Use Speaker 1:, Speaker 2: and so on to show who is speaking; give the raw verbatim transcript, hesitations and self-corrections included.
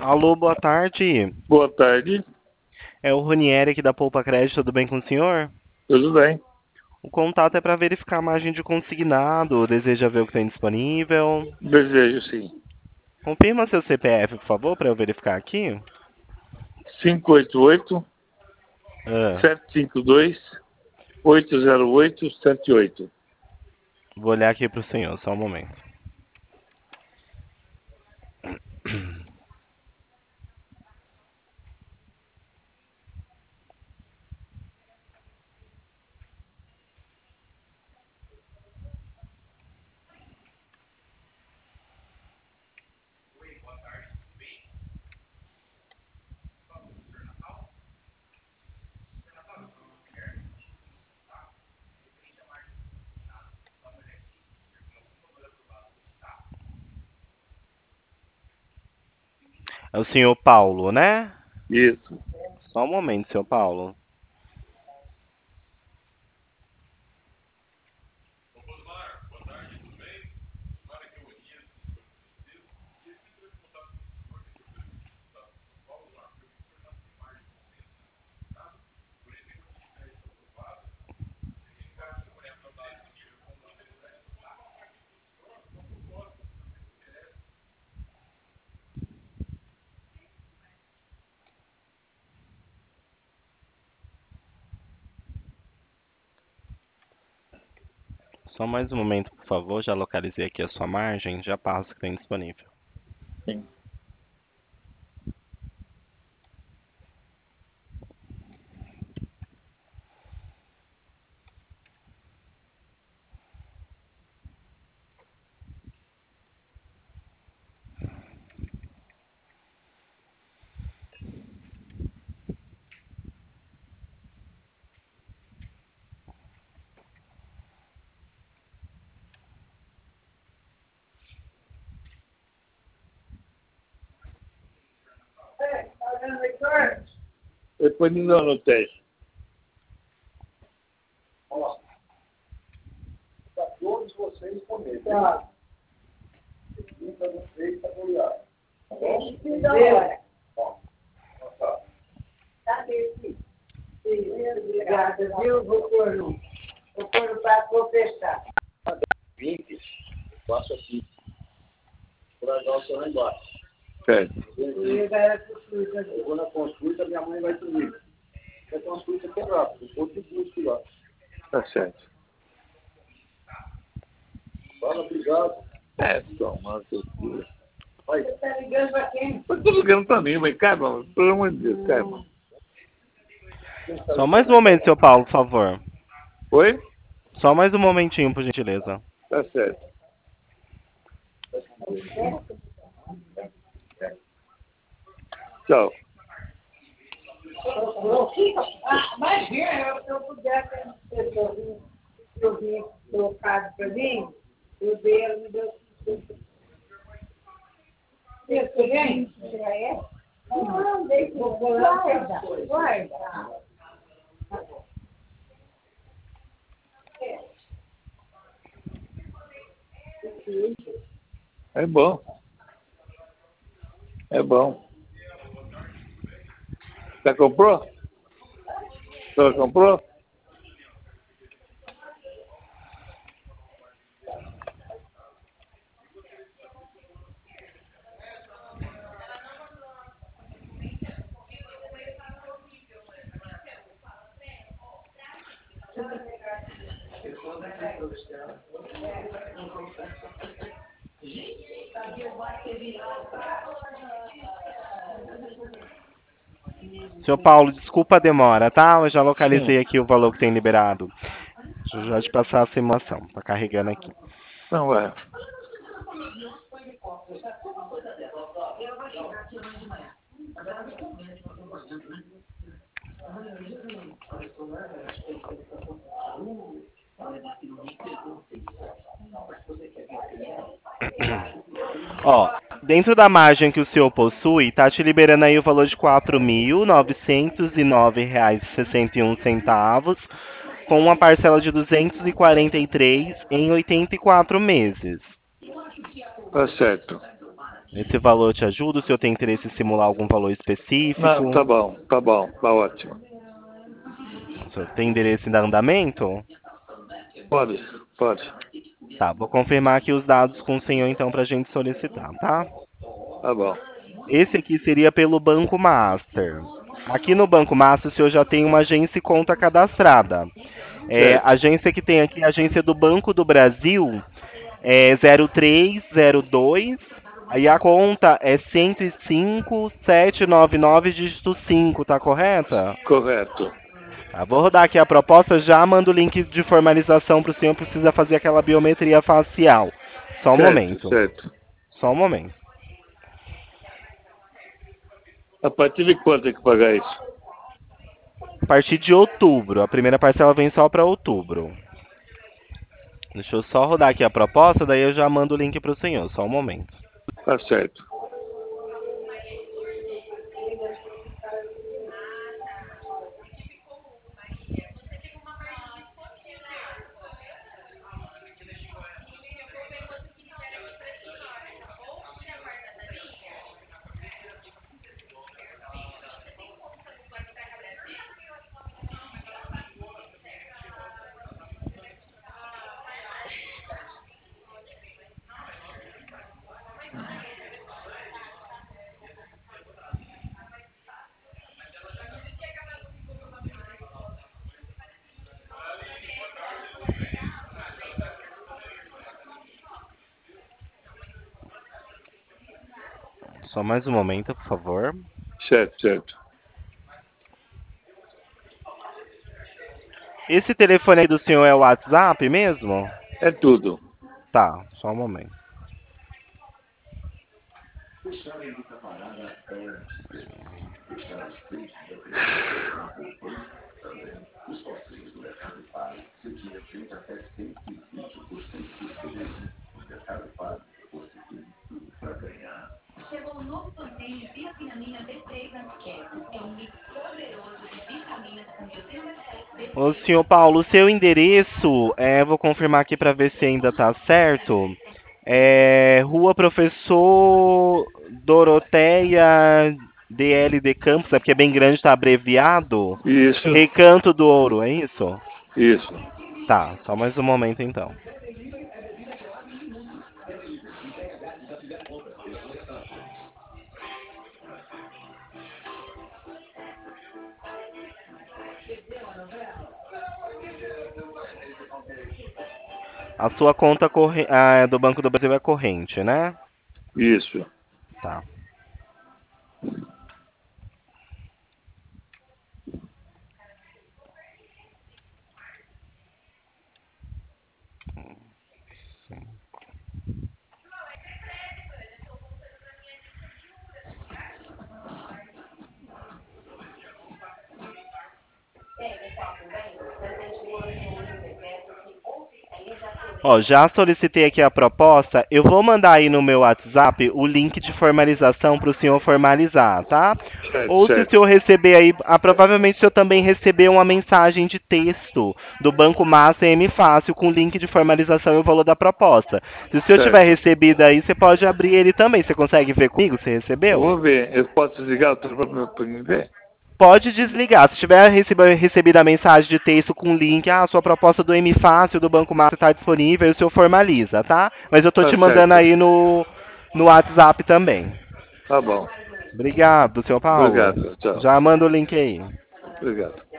Speaker 1: Alô, boa tarde.
Speaker 2: Boa tarde,
Speaker 1: É o Ronieri aqui da Poupa Crédito, tudo bem com o senhor?
Speaker 2: tudo bem?
Speaker 1: O contato é para verificar a margem de consignado, deseja ver o que tem disponível.
Speaker 2: Desejo sim.
Speaker 1: Confirma seu C P F, por favor, para eu verificar aqui.
Speaker 2: cinco oito oito,
Speaker 1: Ah,
Speaker 2: sete cinco dois, oito zero oito sete oito.
Speaker 1: vou olhar aqui para o senhor, só um momento. É o senhor Paulo, né?
Speaker 2: Isso.
Speaker 1: Só um momento, senhor Paulo. Só mais um momento, por favor. Já localizei aqui a sua margem, já passo o que tem disponível.
Speaker 2: Sim. Depois me dá no teste. Ó, para todos vocês comerem. Tá. Para vocês saborearem. Tá bom? Ó, tá.
Speaker 3: Obrigada, viu? Vou pôr no, vou pôr no prato, vou fechar.
Speaker 2: vinte, passo aqui. Para dar o seu lá embaixo. Certo. Eu vou na consulta, minha mãe vai comigo. A consulta é rápido, eu vou te busco lá. Tá certo. Fala, obrigado. É, toma, seu filho. Vai.
Speaker 3: Você tá ligando pra quem?
Speaker 2: Eu tô ligando pra mim, mas calma, pelo amor de Deus, calma.
Speaker 1: Só mais um momento, senhor Paulo, por favor.
Speaker 2: Oi?
Speaker 1: Só mais um momentinho, por gentileza.
Speaker 2: Tá certo. Tchau.
Speaker 3: Ah, imagina, eu, se eu pudesse ter pessoas que eu vim trocado pra mim, eu dei, ela me deu. Você vem? Já é? Não, deixa eu guarda. Guarda.
Speaker 2: É bom. É bom. Já comprou? Já comprou?
Speaker 1: Senhor Paulo, desculpa a demora, tá? Eu já
Speaker 2: Sim.
Speaker 1: localizei aqui o valor que tem liberado. Deixa eu já te passar a simulação. Tá carregando aqui.
Speaker 2: Então vai.
Speaker 1: Ó, dentro da margem que o senhor possui, tá te liberando aí o valor de quatro mil novecentos e nove reais e sessenta e um centavos, com uma parcela de duzentos e quarenta e três em oitenta e quatro meses.
Speaker 2: Tá certo.
Speaker 1: Esse valor te ajuda? O senhor tem interesse em simular algum valor específico?
Speaker 2: Não, tá bom, tá bom, tá ótimo.
Speaker 1: O senhor tem interesse em dar andamento?
Speaker 2: Pode, pode.
Speaker 1: Tá, vou confirmar aqui os dados com o senhor então para a gente solicitar, tá?
Speaker 2: Tá bom.
Speaker 1: Esse aqui seria pelo Banco Master. Aqui no Banco Master o senhor já tem uma agência e conta cadastrada. É, a
Speaker 2: Certo.
Speaker 1: agência que tem aqui, a agência do Banco do Brasil, é zero três zero dois. Aí a conta é cento e cinco, setecentos e noventa e nove, dígito cinco, tá correta?
Speaker 2: Correto.
Speaker 1: Tá, vou rodar aqui a proposta, já mando o link de formalização para o senhor, precisa fazer aquela biometria facial. Só um
Speaker 2: Certo,
Speaker 1: momento,
Speaker 2: certo.
Speaker 1: só um momento.
Speaker 2: A partir de quanto tem que pagar isso?
Speaker 1: A partir de outubro, a primeira parcela vem só para outubro. Deixa eu só rodar aqui a proposta, daí eu já mando o link para o senhor, só um momento.
Speaker 2: Tá certo.
Speaker 1: Só mais um momento, por favor.
Speaker 2: Certo, certo.
Speaker 1: Esse telefone aí do senhor é o WhatsApp mesmo?
Speaker 2: É tudo.
Speaker 1: Tá, só um momento.
Speaker 4: Chegou o novo sorvete Vitamina B três Antiqueto. É um mix poderoso de vitaminas com dezenas de
Speaker 1: Ô, senhor Paulo, o seu endereço, é, vou confirmar aqui para ver se ainda tá certo. É Rua Professor Doroteia D L de Campos, é porque é bem grande, tá abreviado.
Speaker 2: Isso,
Speaker 1: Recanto do Ouro, é isso?
Speaker 2: isso.
Speaker 1: Tá, só mais um momento então. A sua conta corre... ah, do Banco do Brasil é corrente, né?
Speaker 2: Isso.
Speaker 1: Tá. Sim. Ó, já solicitei aqui a proposta. Eu vou mandar aí no meu WhatsApp o link de formalização para o senhor formalizar, tá?
Speaker 2: Certo,
Speaker 1: Ou se o
Speaker 2: certo.
Speaker 1: senhor receber aí, ah, provavelmente o senhor também recebeu uma mensagem de texto do Banco Massa M Fácil com o link de formalização e o valor da proposta. Se o senhor tiver
Speaker 2: Certo.
Speaker 1: recebido aí, você pode abrir ele também. Você consegue ver comigo? Você
Speaker 2: Eu
Speaker 1: recebeu?
Speaker 2: vou ver. Eu posso desligar o telefone para me ver?
Speaker 1: Pode desligar. Se tiver recebe- recebido a mensagem de texto com link, ah, sua proposta do M Fácil do Banco Massa está disponível, o senhor formaliza, tá? Mas eu tô
Speaker 2: Tá
Speaker 1: te mandando
Speaker 2: certo.
Speaker 1: aí no, no WhatsApp também.
Speaker 2: Tá bom.
Speaker 1: Obrigado, senhor Paulo.
Speaker 2: Obrigado. Tchau.
Speaker 1: Já manda o link aí.
Speaker 2: Obrigado.